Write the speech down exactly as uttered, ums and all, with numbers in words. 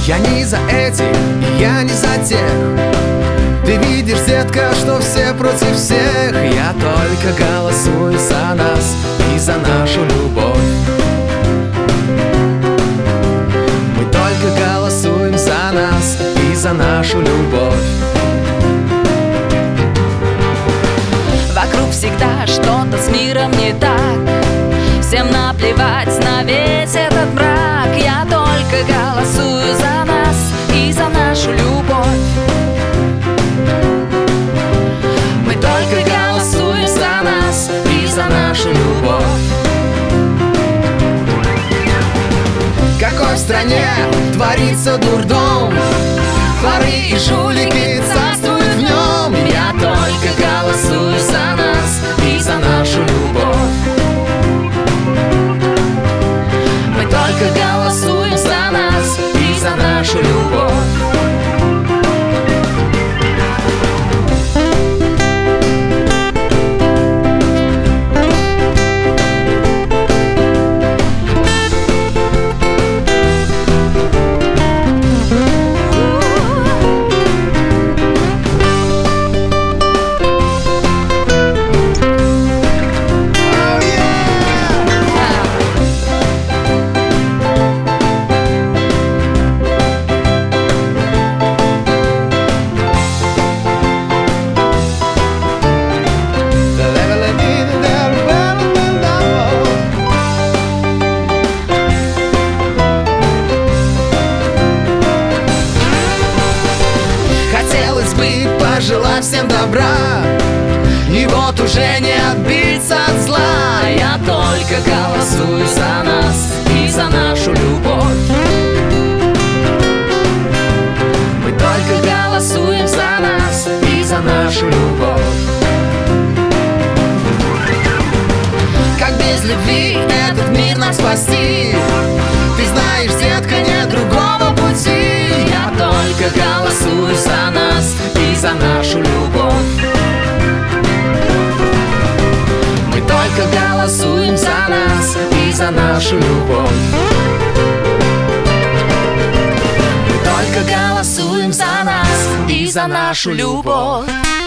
Я не за этих, и я не за тех. Ты видишь, детка, что все против всех. Я только голосую за нас и за нашу любовь. Мы только голосуем за нас и за нашу любовь. Вокруг всегда что-то с миром не так. Всем наплевать на весь этот мрак. Я только голосую за нас и за нашу любовь. Мы только голосуем за нас и за нашу любовь. Какой в стране творится дурдом, воры и жулики царствуют в нем. Я только голосую за нас и за нашу любовь. Мы только голосуем за нас и за нашу любовь. Пожелать всем добра, и вот уже не отбиться от зла. Я только голосую за нас и за нашу любовь. Мы только голосуем за нас и за нашу любовь. Как без любви этот мир нам спасти? Ты знаешь, детка, нет другого пути. Я только голосую за нас и за нашу любовь. Мы только голосуем за нас и за нашу любовь. Мы только голосуем за нас и за нашу любовь.